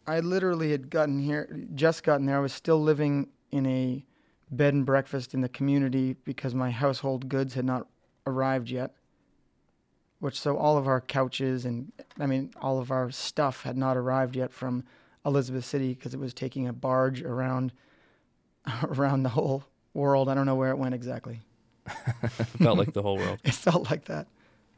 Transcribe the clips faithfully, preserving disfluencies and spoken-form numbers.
I literally had gotten here, just gotten there. I was still living in a bed and breakfast in the community because my household goods had not arrived yet. Which so all of our couches and I mean all of our stuff had not arrived yet from Elizabeth City because it was taking a barge around around the whole world. I don't know where it went exactly. Felt like the whole world. It felt like that.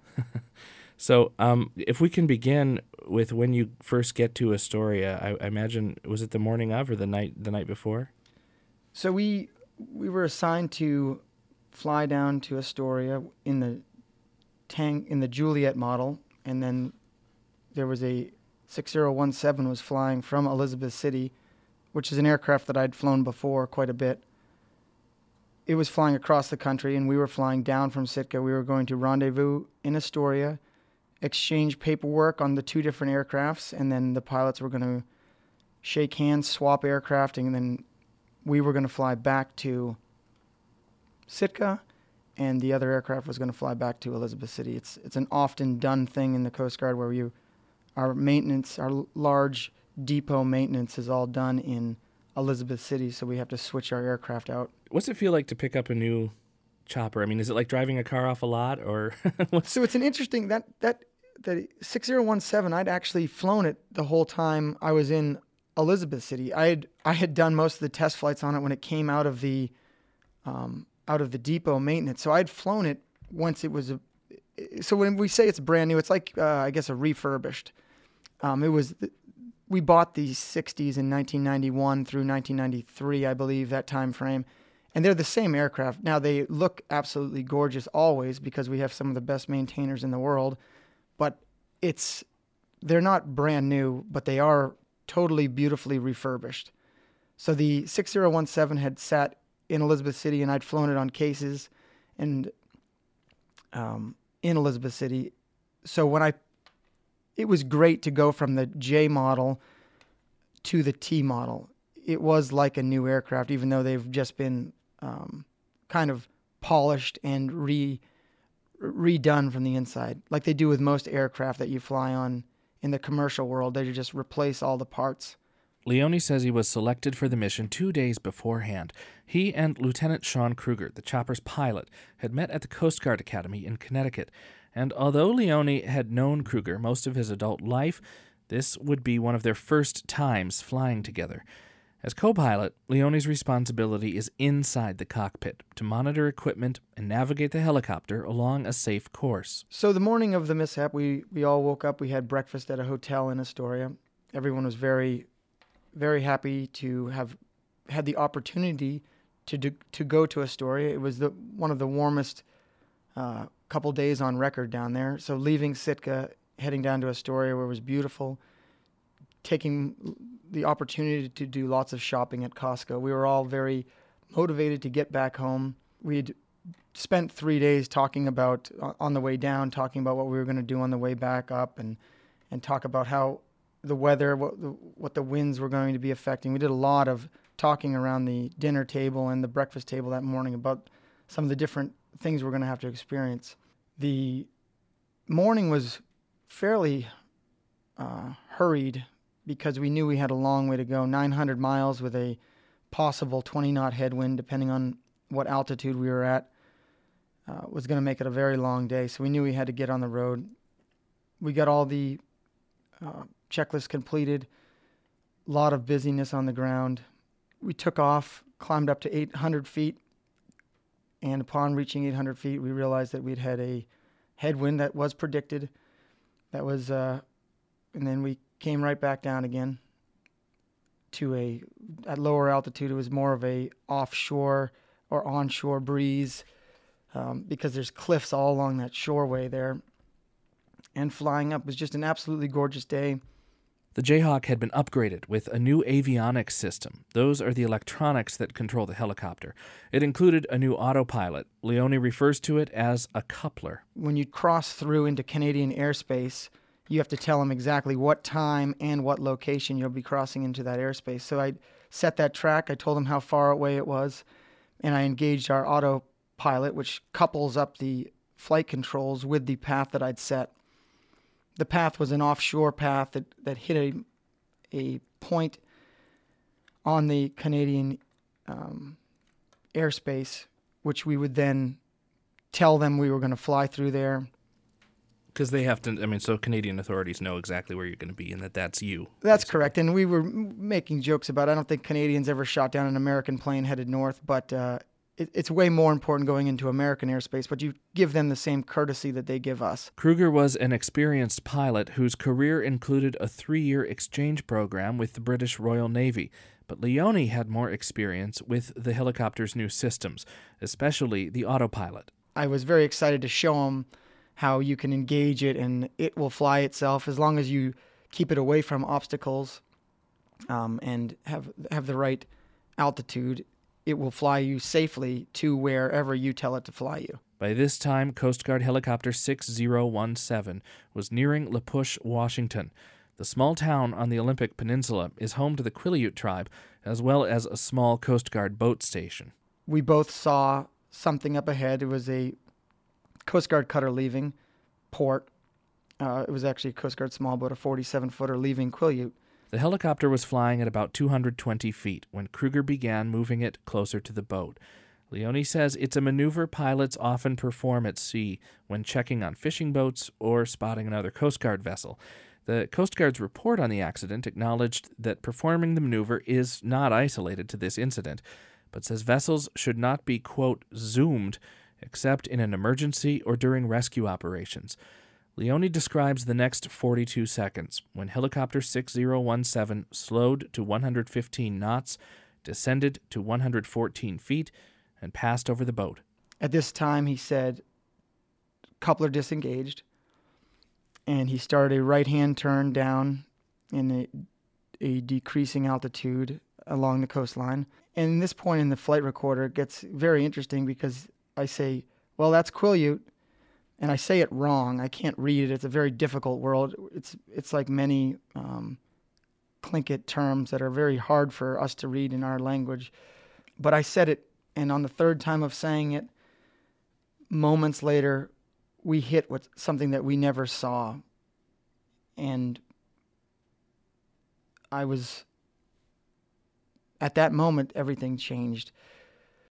So um, if we can begin with when you first get to Astoria, I, I imagine, was it the morning of or the night the night before? So we we were assigned to fly down to Astoria in the Tang in the Juliet model, and then there was a six zero one seven was flying from Elizabeth City, which is an aircraft that I'd flown before quite a bit. It was flying across the country, and we were flying down from Sitka. We were going to rendezvous in Astoria, exchange paperwork on the two different aircrafts, and then the pilots were going to shake hands, swap aircraft, and then we were going to fly back to Sitka, and the other aircraft was going to fly back to Elizabeth City. It's it's an often done thing in the Coast Guard where you, our maintenance, our large depot maintenance is all done in Elizabeth City, so we have to switch our aircraft out. What's it feel like to pick up a new chopper? I mean, is it like driving a car off a lot, or? So it's an interesting, that, that, that six zero one seven, I'd actually flown it the whole time I was in Elizabeth City. I had, I had done most of the test flights on it when it came out of the, um, out of the depot maintenance. So I'd flown it once it was a, so when we say it's brand new, it's like, uh, I guess a refurbished. Um, it was, we bought these sixties in nineteen ninety-one through nineteen ninety-three, I believe, that time frame. And they're the same aircraft. Now they look absolutely gorgeous always because we have some of the best maintainers in the world, but it's, they're not brand new, but they are totally beautifully refurbished. So the six zero one seven had sat in Elizabeth City, and I'd flown it on cases and um, in Elizabeth City. So when I, it was great to go from the J model to the T model. It was like a new aircraft, even though they've just been um, kind of polished and re redone from the inside, like they do with most aircraft that you fly on in the commercial world. They just replace all the parts. Leone says he was selected for the mission two days beforehand. He and Lieutenant Sean Kruger, the chopper's pilot, had met at the Coast Guard Academy in Connecticut. And although Leone had known Kruger most of his adult life, this would be one of their first times flying together. As co-pilot, Leone's responsibility is inside the cockpit to monitor equipment and navigate the helicopter along a safe course. So the morning of the mishap, we, we all woke up. We had breakfast at a hotel in Astoria. Everyone was very... very happy to have had the opportunity to do, to go to Astoria. It was the one of the warmest uh, couple days on record down there. So leaving Sitka, heading down to Astoria, where it was beautiful, taking the opportunity to do lots of shopping at Costco. We were all very motivated to get back home. We'd spent three days talking about, on the way down, talking about what we were going to do on the way back up, and and talk about how the weather, what the, what the winds were going to be affecting. We did a lot of talking around the dinner table and the breakfast table that morning about some of the different things we're going to have to experience. The morning was fairly uh, hurried because we knew we had a long way to go, nine hundred miles with a possible twenty knot headwind, depending on what altitude we were at, uh, was going to make it a very long day. So we knew we had to get on the road. We got all the uh, checklist completed, a lot of busyness on the ground. We took off, climbed up to eight hundred feet, and upon reaching eight hundred feet, we realized that we'd had a headwind that was predicted. That was, uh, and then we came right back down again to a, at lower altitude, it was more of a offshore or onshore breeze um, because there's cliffs all along that shoreway there. And flying up was just an absolutely gorgeous day. The Jayhawk had been upgraded with a new avionics system. Those are the electronics that control the helicopter. It included a new autopilot. Leone refers to it as a coupler. When you cross through into Canadian airspace, you have to tell them exactly what time and what location you'll be crossing into that airspace. So I set that track. I told them how far away it was, and I engaged our autopilot, which couples up the flight controls with the path that I'd set. The path was an offshore path that, that hit a, a point on the Canadian um, airspace, which we would then tell them we were going to fly through there. Because they have to, I mean, so Canadian authorities know exactly where you're going to be and that that's you. That's basically. correct. And we were m- making jokes about it. I don't think Canadians ever shot down an American plane headed north, but uh, it, it's way more important going into American airspace, but you give them the same courtesy that they give us. Kruger was an experienced pilot whose career included a three-year exchange program with the British Royal Navy. But Leone had more experience with the helicopter's new systems, especially the autopilot. I was very excited to show him how you can engage it and it will fly itself as long as you keep it away from obstacles um, and have have the right altitude. It will fly you safely to wherever you tell it to fly you. By this time, Coast Guard Helicopter six zero one seven was nearing La Push, Washington. The small town on the Olympic Peninsula is home to the Quileute tribe, as well as a small Coast Guard boat station. We both saw something up ahead. It was a Coast Guard cutter leaving port. Uh, it was actually a Coast Guard small boat, a forty-seven footer leaving Quileute. The helicopter was flying at about two hundred twenty feet when Kruger began moving it closer to the boat. Leone says it's a maneuver pilots often perform at sea when checking on fishing boats or spotting another Coast Guard vessel. The Coast Guard's report on the accident acknowledged that performing the maneuver is not isolated to this incident, but says vessels should not be, quote, zoomed except in an emergency or during rescue operations. Leone describes the next forty-two seconds when Helicopter six zero one seven slowed to one hundred fifteen knots, descended to one hundred fourteen feet, and passed over the boat. At this time, he said, coupler disengaged, and he started a right-hand turn down in a, a decreasing altitude along the coastline. And at this point in the flight recorder, it gets very interesting because I say, well, that's Quileute, and I say it wrong. I can't read it. It's a very difficult word. It's it's like many um, Tlingit terms that are very hard for us to read in our language. But I said it, and on the third time of saying it, moments later, we hit with something that we never saw. And I was, at that moment, everything changed.